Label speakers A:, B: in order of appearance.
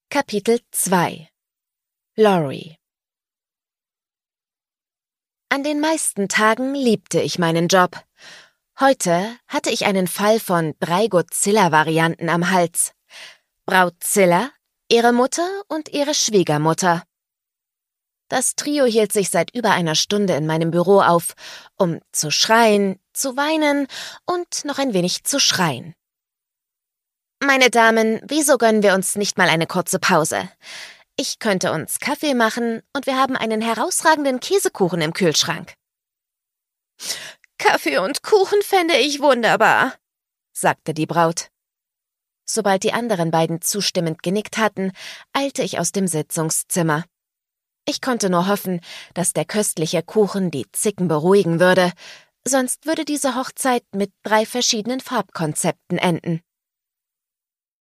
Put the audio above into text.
A: Kapitel 2 Laurie. An den meisten Tagen liebte ich meinen Job. Heute hatte ich einen Fall von 3 Godzilla-Varianten am Hals. Braut Zilla, ihre Mutter und ihre Schwiegermutter. Das Trio hielt sich seit über einer Stunde in meinem Büro auf, um zu schreien, zu weinen und noch ein wenig zu schreien. »Meine Damen, wieso gönnen wir uns nicht mal eine kurze Pause? Ich könnte uns Kaffee machen und wir haben einen herausragenden Käsekuchen im Kühlschrank.« »Kaffee und Kuchen fände ich wunderbar«, sagte die Braut. Sobald die anderen beiden zustimmend genickt hatten, eilte ich aus dem Sitzungszimmer. Ich konnte nur hoffen, dass der köstliche Kuchen die Zicken beruhigen würde, sonst würde diese Hochzeit mit 3 verschiedenen Farbkonzepten enden.